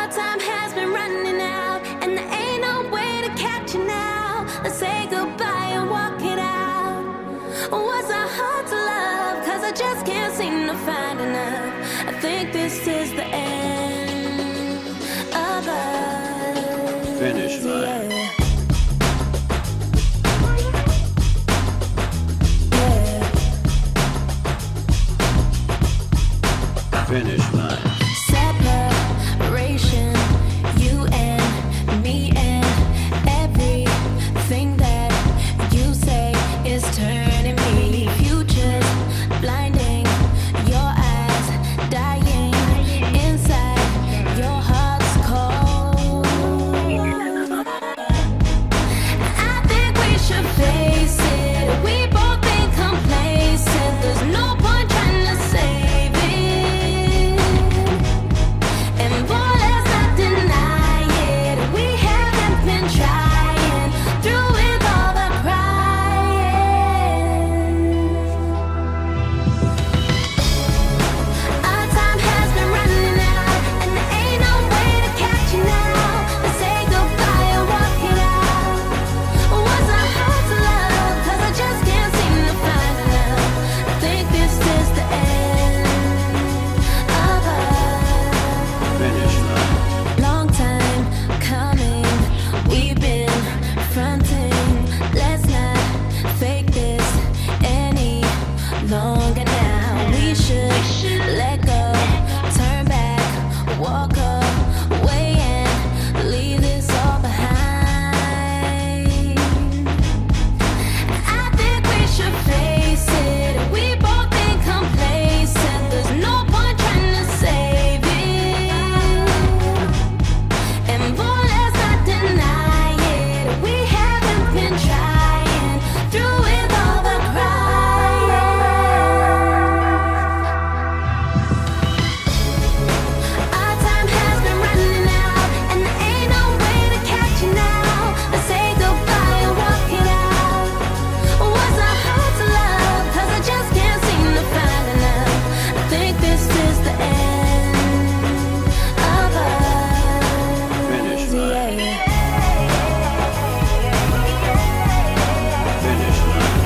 Our time has been running out, and there ain't no way to catch it now. Let's say goodbye and walk it out. Was I hard to love? 'Cause I just can't seem to find enough. I think this is the end of us. Finish line. Yeah. Finish line. Separation, you and me, and everything that you say is turning me. Futures blinding, your eyes dying inside, your heart's cold. I think we should face it. We both been complacent. There's no point trying to save it. And boy, let's not deny it. We haven't been trying through with all the crying. Our time has been running out, and there ain't no way to catch it now. Let's say goodbye and walk it out. Was I hard to love? 'Cause I just can't seem to find enough. I think this is the end of us. Finish line. Long time coming, we've been fronting. Let's not fake this any longer now. We should let go, turn back, walk away and leave this all behind. I think we should face it. We both been complacent. There's no point trying to save it. And boy, let's not deny it. We haven't been trying through with all the crying. Our time has been running out, and there ain't no way to catch it now. Let's say goodbye and walk it out. Was I hard to love? 'Cause I just can't seem to find enough. I think this is the end of us. Finish line. Yeah. Finish line.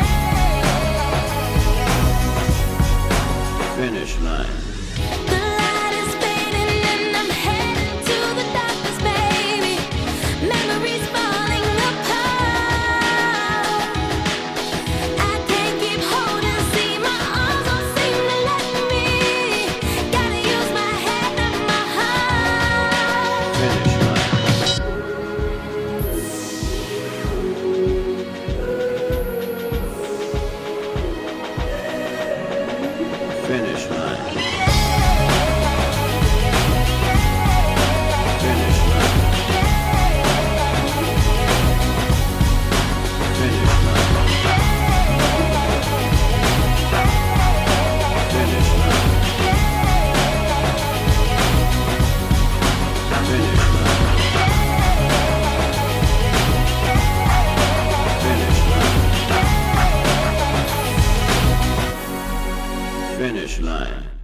Finish line. The light is fading and I'm headed to the darkness, baby. Memories falling apart. I can't keep holding, see my arms don't seem to let me. Gotta use my head and my heart. Finish line. Finish line. Finish line. Finish line. Finish line. Finish line. Finish line. Finish line.